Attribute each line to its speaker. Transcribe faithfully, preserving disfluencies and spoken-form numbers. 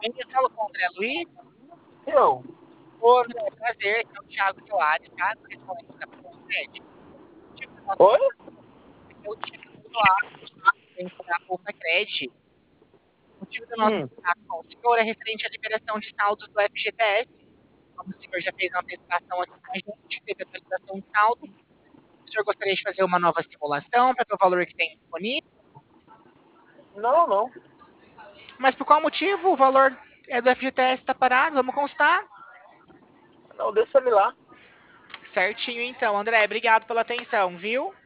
Speaker 1: Bem, eu falo com o André Luiz.
Speaker 2: Eu?
Speaker 1: Ô, André, prazer. Aqui é o Thiago Soares, tá? Correspondente da Cred. O motivo do nosso
Speaker 2: Oi?
Speaker 1: Aqui é o Thiago Soares, correspondente da Poupa Cred. O motivo do nosso
Speaker 2: Hum.
Speaker 1: contato com o senhor é referente à liberação de saldos do F G T S. Como o senhor já fez uma antecipação aqui com a gente, teve atualização de saldo. O senhor gostaria de fazer uma nova simulação para ver o valor que tem disponível?
Speaker 2: Não, não.
Speaker 1: Mas por qual motivo o valor é do F G T S está parado? Vamos constar.
Speaker 2: Não, deixa ele lá.
Speaker 1: Certinho, então. André, obrigado pela atenção, viu?